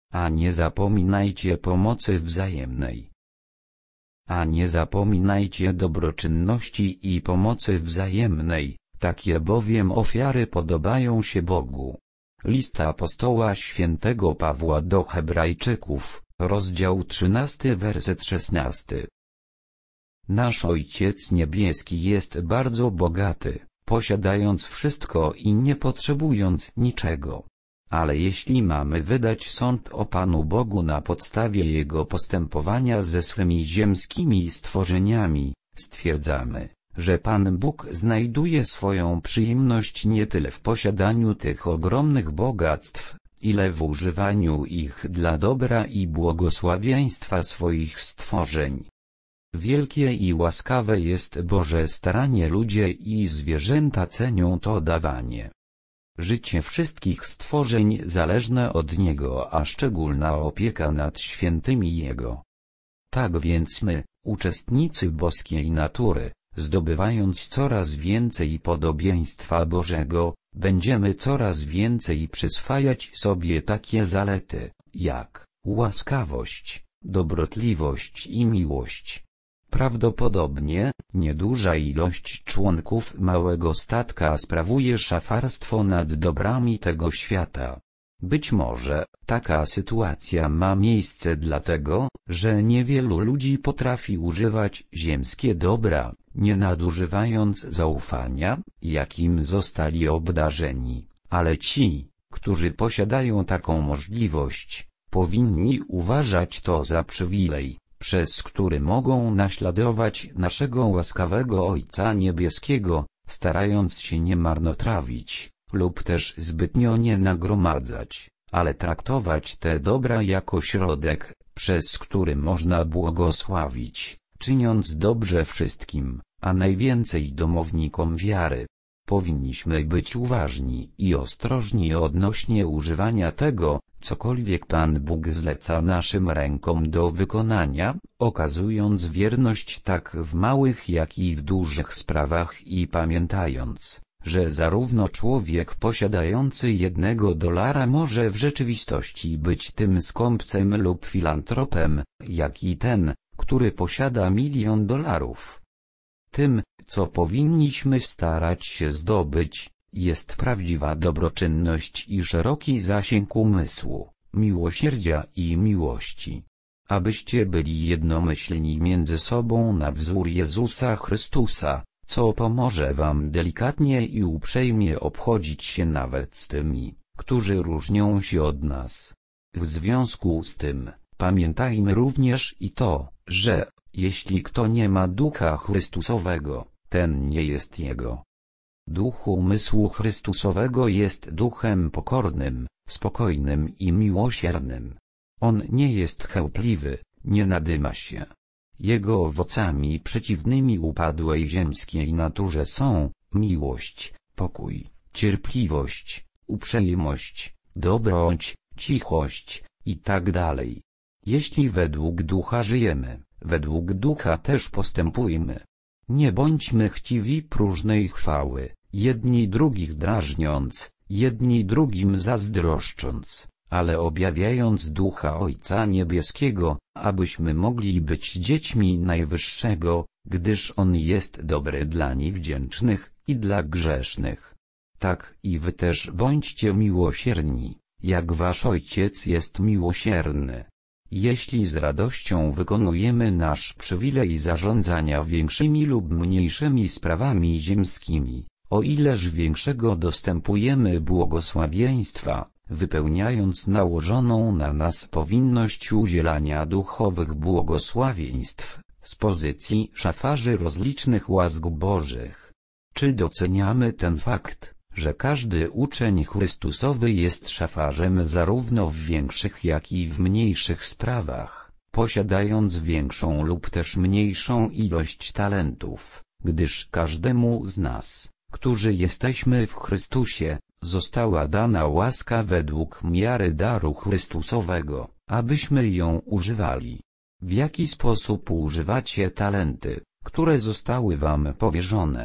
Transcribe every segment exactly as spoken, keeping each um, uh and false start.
A nie zapominajcie pomocy wzajemnej. A nie zapominajcie dobroczynności i pomocy wzajemnej, takie bowiem ofiary podobają się Bogu. List apostoła świętego Pawła do Hebrajczyków, rozdział trzynasty, werset szesnasty. Nasz Ojciec Niebieski jest bardzo bogaty, posiadając wszystko i nie potrzebując niczego. Ale jeśli mamy wydać sąd o Panu Bogu na podstawie Jego postępowania ze swymi ziemskimi stworzeniami, stwierdzamy, że Pan Bóg znajduje swoją przyjemność nie tyle w posiadaniu tych ogromnych bogactw, ile w używaniu ich dla dobra i błogosławieństwa swoich stworzeń. Wielkie i łaskawe jest Boże staranie, ludzie i zwierzęta cenią to dawanie. Życie wszystkich stworzeń zależne od Niego, a szczególna opieka nad świętymi Jego. Tak więc my, uczestnicy boskiej natury, zdobywając coraz więcej podobieństwa Bożego, będziemy coraz więcej przyswajać sobie takie zalety, jak łaskawość, dobrotliwość i miłość. Prawdopodobnie, nieduża ilość członków małego statka sprawuje szafarstwo nad dobrami tego świata. Być może, taka sytuacja ma miejsce dlatego, że niewielu ludzi potrafi używać ziemskie dobra, nie nadużywając zaufania, jakim zostali obdarzeni, ale ci, którzy posiadają taką możliwość, powinni uważać to za przywilej, przez który mogą naśladować naszego łaskawego Ojca Niebieskiego, starając się nie marnotrawić, lub też zbytnio nie nagromadzać, ale traktować te dobra jako środek, przez który można błogosławić, czyniąc dobrze wszystkim, a najwięcej domownikom wiary. Powinniśmy być uważni i ostrożni odnośnie używania tego, cokolwiek Pan Bóg zleca naszym rękom do wykonania, okazując wierność tak w małych jak i w dużych sprawach i pamiętając, że zarówno człowiek posiadający jednego dolara może w rzeczywistości być tym skąpcem lub filantropem, jak i ten, który posiada milion dolarów. Tym, co powinniśmy starać się zdobyć, jest prawdziwa dobroczynność i szeroki zasięg umysłu, miłosierdzia i miłości. Abyście byli jednomyślni między sobą na wzór Jezusa Chrystusa, co pomoże wam delikatnie i uprzejmie obchodzić się nawet z tymi, którzy różnią się od nas. W związku z tym, pamiętajmy również i to, że, jeśli kto nie ma Ducha Chrystusowego, ten nie jest Jego. Duch umysłu Chrystusowego jest duchem pokornym, spokojnym i miłosiernym. On nie jest chełpliwy, nie nadyma się. Jego owocami przeciwnymi upadłej ziemskiej naturze są miłość, pokój, cierpliwość, uprzejmość, dobroć, cichość i tak dalej. Jeśli według Ducha żyjemy, według Ducha też postępujmy. Nie bądźmy chciwi próżnej chwały, jedni drugich drażniąc, jedni drugim zazdroszcząc, ale objawiając Ducha Ojca Niebieskiego, abyśmy mogli być dziećmi Najwyższego, gdyż On jest dobry dla niewdzięcznych i dla grzesznych. Tak i wy też bądźcie miłosierni, jak wasz Ojciec jest miłosierny. Jeśli z radością wykonujemy nasz przywilej zarządzania większymi lub mniejszymi sprawami ziemskimi, o ileż większego dostępujemy błogosławieństwa, wypełniając nałożoną na nas powinność udzielania duchowych błogosławieństw, z pozycji szafarzy rozlicznych łask Bożych. Czy doceniamy ten fakt, że każdy uczeń Chrystusowy jest szafarzem zarówno w większych jak i w mniejszych sprawach, posiadając większą lub też mniejszą ilość talentów, gdyż każdemu z nas, którzy jesteśmy w Chrystusie, została dana łaska według miary daru Chrystusowego, abyśmy ją używali. W jaki sposób używacie talenty, które zostały wam powierzone?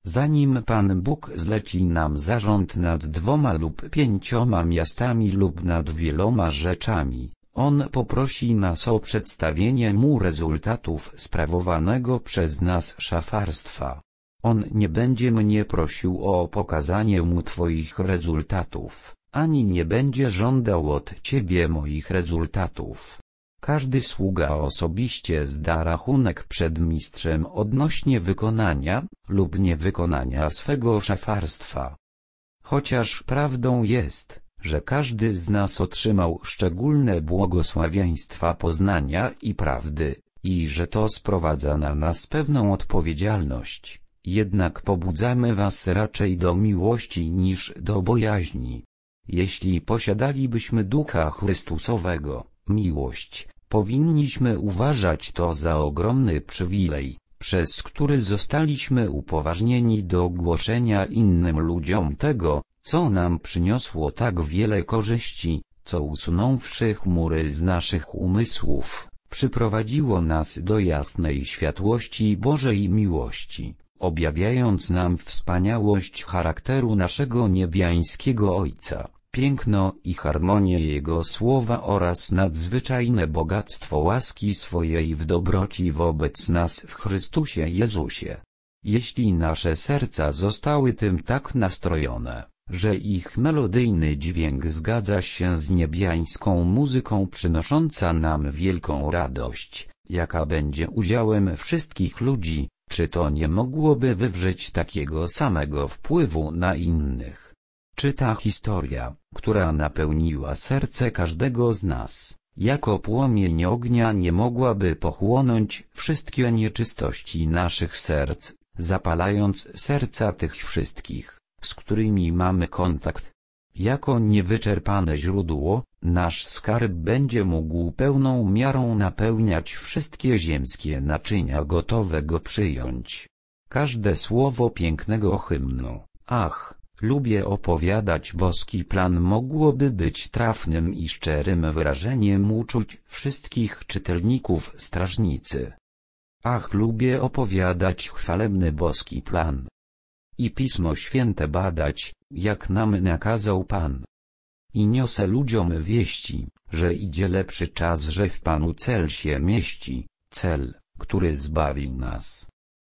Zanim Pan Bóg zleci nam zarząd nad dwoma lub pięcioma miastami lub nad wieloma rzeczami, On poprosi nas o przedstawienie Mu rezultatów sprawowanego przez nas szafarstwa. On nie będzie mnie prosił o pokazanie Mu Twoich rezultatów, ani nie będzie żądał od Ciebie moich rezultatów. Każdy sługa osobiście zda rachunek przed mistrzem odnośnie wykonania lub niewykonania swego szafarstwa. Chociaż prawdą jest, że każdy z nas otrzymał szczególne błogosławieństwa poznania i prawdy, i że to sprowadza na nas pewną odpowiedzialność, jednak pobudzamy was raczej do miłości niż do bojaźni. Jeśli posiadalibyśmy Ducha Chrystusowego, miłość, powinniśmy uważać to za ogromny przywilej, przez który zostaliśmy upoważnieni do głoszenia innym ludziom tego, co nam przyniosło tak wiele korzyści, co usunąwszy chmury z naszych umysłów, przyprowadziło nas do jasnej światłości Bożej miłości, objawiając nam wspaniałość charakteru naszego niebiańskiego Ojca, piękno i harmonię Jego słowa oraz nadzwyczajne bogactwo łaski swojej w dobroci wobec nas w Chrystusie Jezusie. Jeśli nasze serca zostały tym tak nastrojone, że ich melodyjny dźwięk zgadza się z niebiańską muzyką przynosząca nam wielką radość, jaka będzie udziałem wszystkich ludzi, czy to nie mogłoby wywrzeć takiego samego wpływu na innych? Czy ta historia, która napełniła serce każdego z nas, jako płomień ognia nie mogłaby pochłonąć wszystkie nieczystości naszych serc, zapalając serca tych wszystkich, z którymi mamy kontakt? Jako niewyczerpane źródło, nasz skarb będzie mógł pełną miarą napełniać wszystkie ziemskie naczynia gotowe go przyjąć. Każde słowo pięknego hymnu, ach, lubię opowiadać boski plan, mogłoby być trafnym i szczerym wyrażeniem uczuć wszystkich czytelników strażnicy. Ach, lubię opowiadać chwalebny boski plan i Pismo Święte badać, jak nam nakazał Pan. I niosę ludziom wieści, że idzie lepszy czas, że w Panu cel się mieści, cel, który zbawi nas.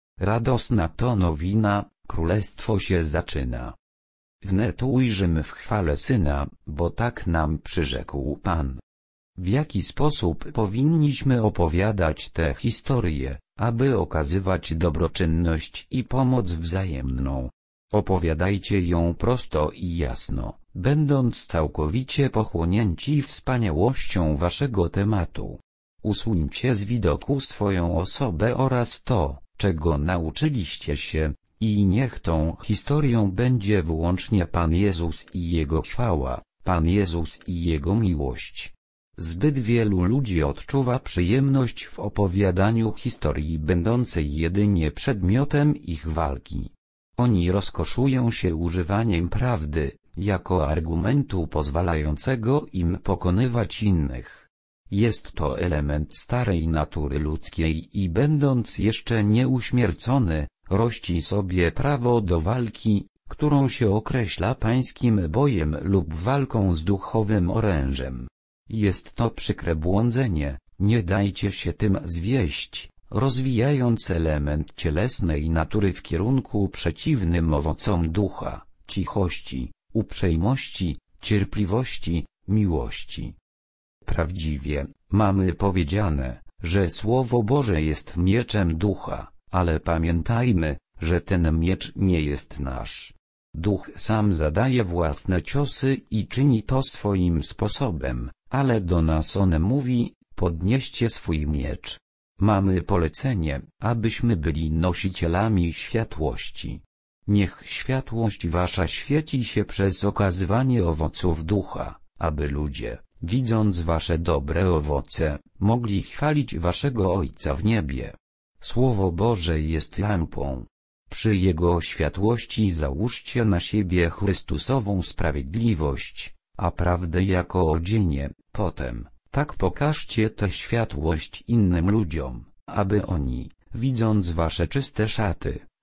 Radosna to nowina, królestwo się zaczyna. Wnet ujrzymy w chwale Syna, bo tak nam przyrzekł Pan. W jaki sposób powinniśmy opowiadać tę historię, aby okazywać dobroczynność i pomoc wzajemną? Opowiadajcie ją prosto i jasno, będąc całkowicie pochłonięci wspaniałością waszego tematu. Usuńcie z widoku swoją osobę oraz to, czego nauczyliście się, i niech tą historią będzie wyłącznie Pan Jezus i Jego chwała, Pan Jezus i Jego miłość. Zbyt wielu ludzi odczuwa przyjemność w opowiadaniu historii będącej jedynie przedmiotem ich walki. Oni rozkoszują się używaniem prawdy, jako argumentu pozwalającego im pokonywać innych. Jest to element starej natury ludzkiej i będąc jeszcze nieuśmiercony, rości sobie prawo do walki, którą się określa pańskim bojem lub walką z duchowym orężem. Jest to przykre błądzenie, nie dajcie się tym zwieść, rozwijając element cielesnej natury w kierunku przeciwnym owocom ducha, cichości, uprzejmości, cierpliwości, miłości. Prawdziwie, mamy powiedziane, że Słowo Boże jest mieczem ducha, ale pamiętajmy, że ten miecz nie jest nasz. Duch sam zadaje własne ciosy i czyni to swoim sposobem, ale do nas on mówi, podnieście swój miecz. Mamy polecenie, abyśmy byli nosicielami światłości. Niech światłość wasza świeci się przez okazywanie owoców ducha, aby ludzie, widząc wasze dobre owoce, mogli chwalić waszego Ojca w niebie. Słowo Boże jest lampą. Przy Jego światłości załóżcie na siebie Chrystusową sprawiedliwość, a prawdę jako odzienie. Potem, tak pokażcie tę światłość innym ludziom, aby oni, widząc wasze czyste szaty,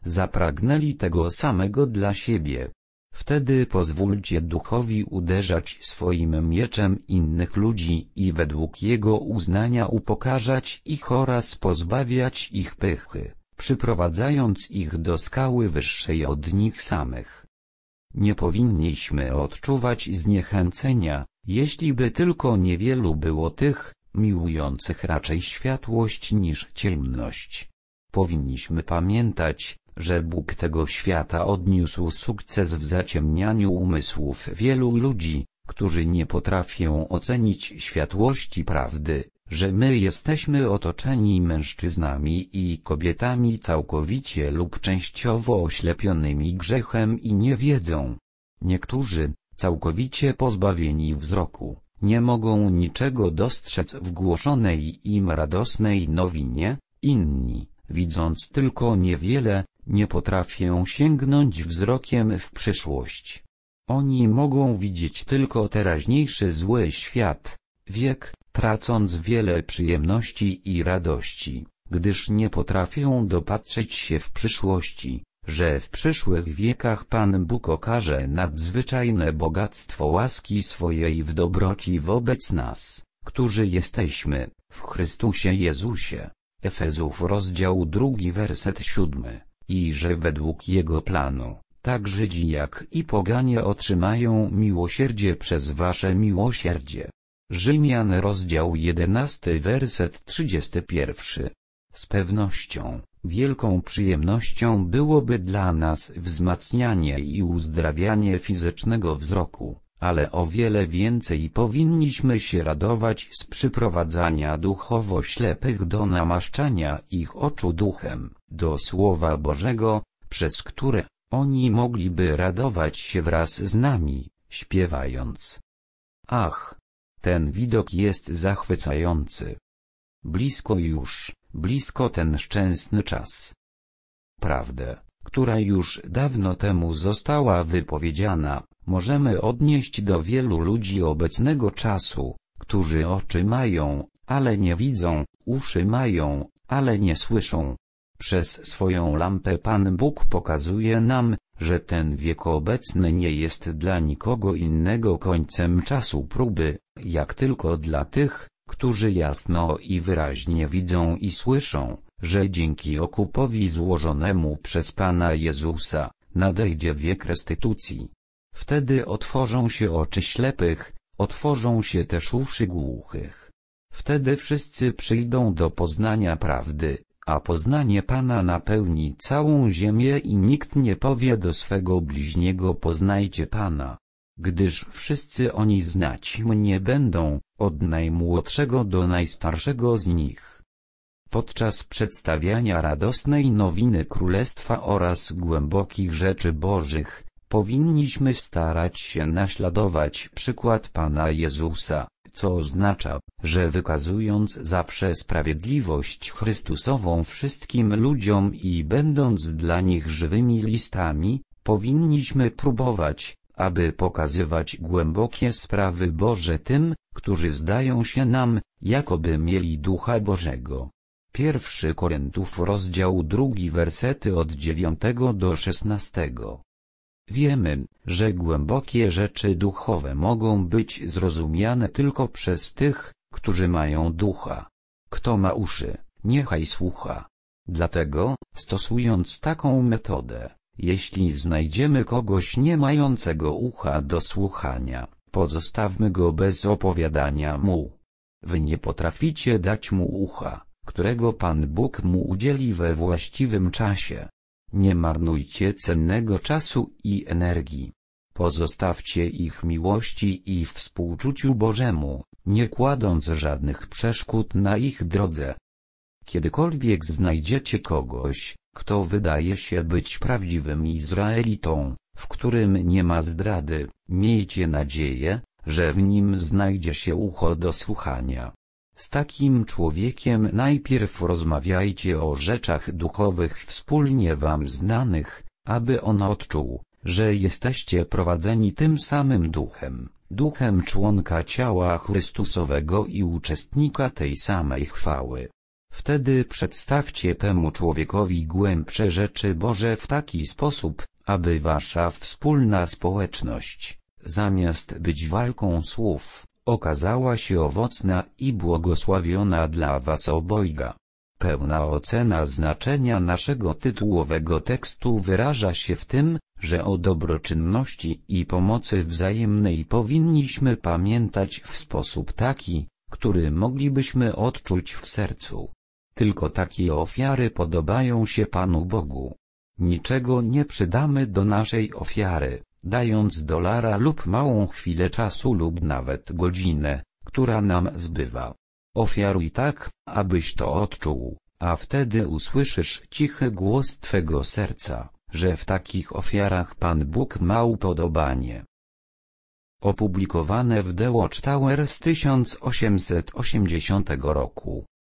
zapragnęli tego samego dla siebie. Wtedy pozwólcie Duchowi uderzać swoim mieczem innych ludzi i według Jego uznania upokarzać ich oraz pozbawiać ich pychy, przyprowadzając ich do skały wyższej od nich samych. Nie powinniśmy odczuwać zniechęcenia, jeśli by tylko niewielu było tych, miłujących raczej światłość niż ciemność. Powinniśmy pamiętać, że Bóg tego świata odniósł sukces w zaciemnianiu umysłów wielu ludzi, którzy nie potrafią ocenić światłości prawdy, że my jesteśmy otoczeni mężczyznami i kobietami całkowicie lub częściowo oślepionymi grzechem i niewiedzą. Niektórzy, całkowicie pozbawieni wzroku, nie mogą niczego dostrzec w głoszonej im radosnej nowinie, inni, widząc tylko niewiele, nie potrafią sięgnąć wzrokiem w przyszłość. Oni mogą widzieć tylko teraźniejszy zły świat, wiek, tracąc wiele przyjemności i radości, gdyż nie potrafią dopatrzeć się w przyszłości, że w przyszłych wiekach Pan Bóg okaże nadzwyczajne bogactwo łaski swojej w dobroci wobec nas, którzy jesteśmy w Chrystusie Jezusie. Efezów rozdział drugi werset siódmy, i że według Jego planu, tak Żydzi jak i poganie otrzymają miłosierdzie przez wasze miłosierdzie. Rzymian rozdział jedenasty werset trzydziesty pierwszy. Z pewnością, wielką przyjemnością byłoby dla nas wzmacnianie i uzdrawianie fizycznego wzroku, ale o wiele więcej powinniśmy się radować z przyprowadzania duchowo ślepych do namaszczania ich oczu duchem, do Słowa Bożego, przez które oni mogliby radować się wraz z nami, śpiewając. Ach! Ten widok jest zachwycający. Blisko już, blisko ten szczęsny czas. Prawdę, która już dawno temu została wypowiedziana, możemy odnieść do wielu ludzi obecnego czasu, którzy oczy mają, ale nie widzą, uszy mają, ale nie słyszą. Przez swoją lampę Pan Bóg pokazuje nam, że ten wiek obecny nie jest dla nikogo innego końcem czasu próby, jak tylko dla tych, którzy jasno i wyraźnie widzą i słyszą, że dzięki okupowi złożonemu przez Pana Jezusa, nadejdzie wiek restytucji. Wtedy otworzą się oczy ślepych, otworzą się też uszy głuchych. Wtedy wszyscy przyjdą do poznania prawdy, a poznanie Pana napełni całą ziemię i nikt nie powie do swego bliźniego poznajcie Pana. Gdyż wszyscy oni znać mnie będą, od najmłodszego do najstarszego z nich. Podczas przedstawiania radosnej nowiny Królestwa oraz głębokich rzeczy Bożych, powinniśmy starać się naśladować przykład Pana Jezusa, co oznacza, że wykazując zawsze sprawiedliwość Chrystusową wszystkim ludziom i będąc dla nich żywymi listami, powinniśmy próbować, aby pokazywać głębokie sprawy Boże tym, którzy zdają się nam, jakoby mieli Ducha Bożego. Pierwszy Koryntiów rozdział drugi wersety od dziewiątego do szesnastego. Wiemy, że głębokie rzeczy duchowe mogą być zrozumiane tylko przez tych, którzy mają ducha. Kto ma uszy, niechaj słucha. Dlatego, stosując taką metodę, jeśli znajdziemy kogoś nie mającego ucha do słuchania, pozostawmy go bez opowiadania mu. Wy nie potraficie dać mu ucha, którego Pan Bóg mu udzieli we właściwym czasie. Nie marnujcie cennego czasu i energii. Pozostawcie ich miłości i współczuciu Bożemu, nie kładąc żadnych przeszkód na ich drodze. Kiedykolwiek znajdziecie kogoś, kto wydaje się być prawdziwym Izraelitą, w którym nie ma zdrady, miejcie nadzieję, że w nim znajdzie się ucho do słuchania. Z takim człowiekiem najpierw rozmawiajcie o rzeczach duchowych wspólnie wam znanych, aby on odczuł, że jesteście prowadzeni tym samym duchem, duchem członka ciała Chrystusowego i uczestnika tej samej chwały. Wtedy przedstawcie temu człowiekowi głębsze rzeczy Boże w taki sposób, aby wasza wspólna społeczność, zamiast być walką słów, okazała się owocna i błogosławiona dla was obojga. Pełna ocena znaczenia naszego tytułowego tekstu wyraża się w tym, że o dobroczynności i pomocy wzajemnej powinniśmy pamiętać w sposób taki, który moglibyśmy odczuć w sercu. Tylko takie ofiary podobają się Panu Bogu. Niczego nie przydamy do naszej ofiary, dając dolara lub małą chwilę czasu lub nawet godzinę, która nam zbywa. Ofiaruj tak, abyś to odczuł, a wtedy usłyszysz cichy głos Twego serca, że w takich ofiarach Pan Bóg ma upodobanie. Opublikowane w The Watchtower z tysiąc osiemset osiemdziesiątego roku.